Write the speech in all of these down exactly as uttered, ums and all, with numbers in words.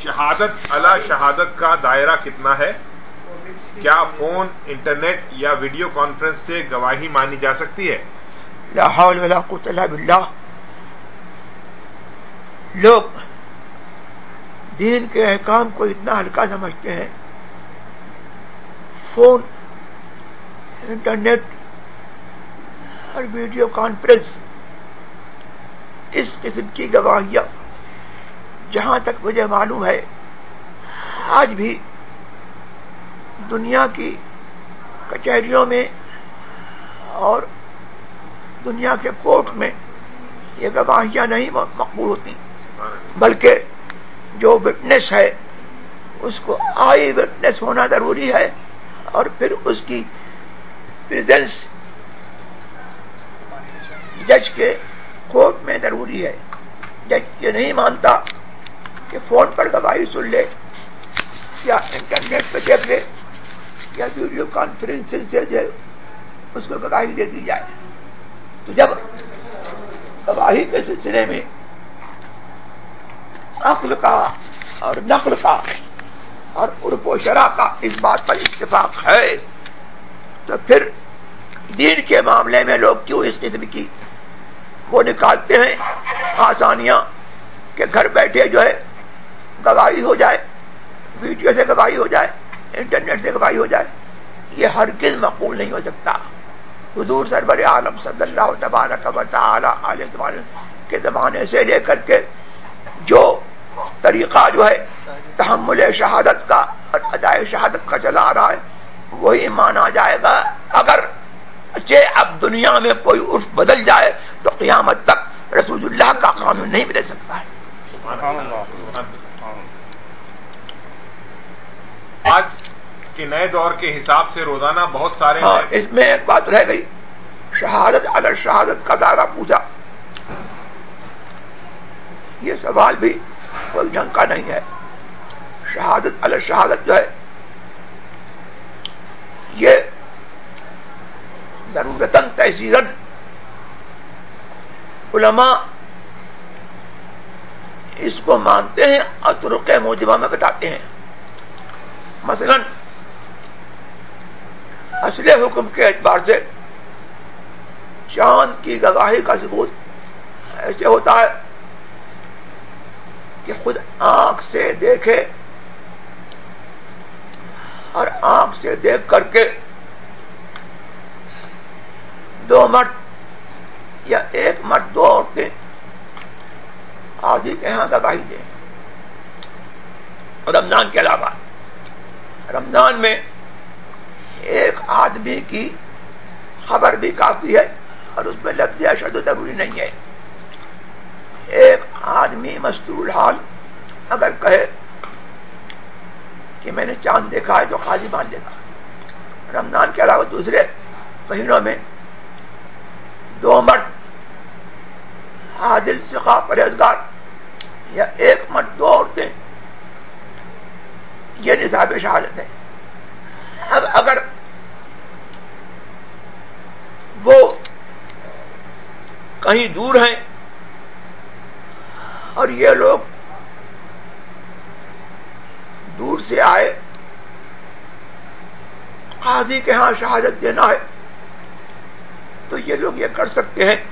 شہادت علی شہادت کا دائرہ کتنا ہے؟ کیا فون، انٹرنیٹ یا ویڈیو کانفرنس سے گواہی مانی جا سکتی ہے؟ لا حول ولا قوت الا باللہ. لوگ دین کے احکام کو اتنا ہلکا سمجھتے ہیں. فون، انٹرنیٹ اور ویڈیو کانفرنس اس قسم کی گواہیاں جہاں تک مجھے معلوم ہے آج بھی دنیا کی کچہریوں میں اور دنیا کے کورٹ میں یہ گواہیاں نہیں مقبول ہوتی، بلکہ جو وٹنس ہے اس کو آئی وٹنس ہونا ضروری ہے، اور پھر اس کی پریزنس جج کے کورٹ میں ضروری ہے. جج یہ نہیں مانتا کہ فون پر گواہی سن لے یا انٹرنیٹ پہ دیکھ لے یا ویڈیو کانفرنس سے جو اس کو گواہی دے دی جائے. تو جب گواہی کے سلسلے میں عقل کا اور نقل کا اور عرف و شرع کا اس بات پر اتفاق ہے، تو پھر دین کے معاملے میں لوگ کیوں اس قسم کی وہ نکالتے ہیں آسانیاں کہ گھر بیٹھے جو ہے گواہی ہو جائے، ویڈیو سے گواہی ہو جائے، انٹرنیٹ سے گواہی ہو جائے. یہ ہرگز مقبول نہیں ہو سکتا. حضور سرور عالم صلی اللہ تبارک و تعالی علیہ وسلم کے زمانے سے لے کر کے جو طریقہ جو ہے تحمل شہادت کا اور ادائے شہادت کا چلا آ رہا ہے وہی مانا جائے گا. اگر اب دنیا میں کوئی عرف بدل جائے تو قیامت تک رسول اللہ کا قانون نہیں بدل سکتا ہے. آج کے نئے دور کے حساب سے روزانہ بہت سارے ہاں اس میں ایک بات رہ گئی، شہادت علی شہادت کا دائرہ پوچھا. یہ سوال بھی کوئی ڈھنگ کا نہیں ہے. شہادت علی شہادت جو ہے یہ ضرورتاً تحصیلاً علماء اس کو مانتے ہیں اور طرق موجبہ میں بتاتے ہیں. مثلا اصل حکم کے اعتبار سے چاند کی گواہی کا ثبوت ایسے ہوتا ہے کہ خود آنکھ سے دیکھے اور آنکھ سے دیکھ کر کے دو مرد یا ایک مرد دو عورتیں قاضی کے یہاں گواہی دیں. رمضان کے علاوہ رمضان میں ایک آدمی کی خبر بھی کافی ہے اور اس میں لفظ اشہد ضروری نہیں ہے. ایک آدمی مستور الحال اگر کہے کہ میں نے چاند دیکھا ہے تو قاضی مان لے گا. رمضان کے علاوہ دوسرے مہینوں میں دو مرد عادل ثقہ پرہیزگار یا ایک مرد دو عورتیں یہ نصاب شہادت ہے. اب اگر وہ کہیں دور ہیں اور یہ لوگ دور سے آئے، قاضی کے ہاں شہادت دینا ہے، تو یہ لوگ یہ کر سکتے ہیں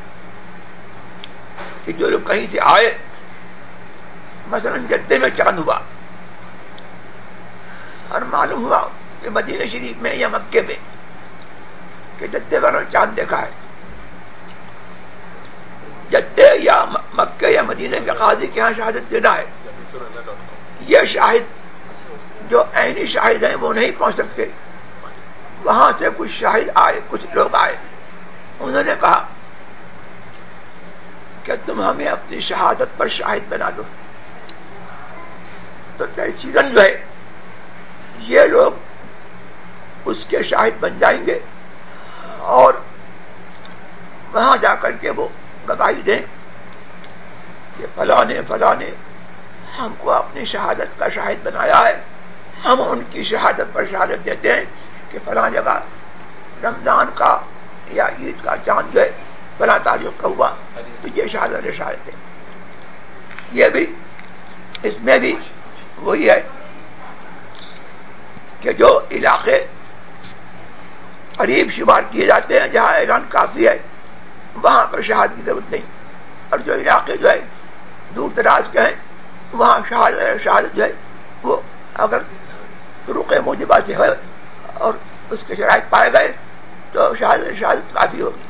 کہ جو لوگ کہیں سے آئے، مثلا جدے میں چاند ہوا اور معلوم ہوا کہ مدینہ شریف میں یا مکے میں کہ جدے والوں نے چاند دیکھا ہے، جدے یا مکے یا مدینہ کے قاضی کے یہاں شہادت دینا ہے. یہ شاہد جو عینی شاہد ہیں وہ نہیں پہنچ سکتے. وہاں سے کچھ شاہد آئے، کچھ لوگ آئے، انہوں نے کہا کہ تم ہمیں اپنی شہادت پر شاہد بنا دو. تو تحصیلاً جو ہے یہ لوگ اس کے شاہد بن جائیں گے اور وہاں جا کر کے وہ گواہی دیں کہ فلاں نے فلاں نے ہم کو اپنی شہادت کا شاہد بنایا ہے. ہم ان کی شہادت پر شہادت دیتے ہیں کہ فلاں جگہ رمضان کا یا عید کا چاند جو ہے فلاں تاریخ کا ہوا. تو یہ شہادت شاہد ہے. یہ بھی اس میں بھی وہی ہے کہ جو علاقے قریب شمار کیے جاتے ہیں جہاں اعلان کافی ہے وہاں پر شہادت کی ضرورت نہیں، اور جو علاقے جو ہے دور دراز کے ہیں وہاں شہادت شہادت جو ہے وہ اگر طرق موجبہ سے ہے اور اس کے شرائط پائے گئے تو شہادت شہادت کافی ہوگی.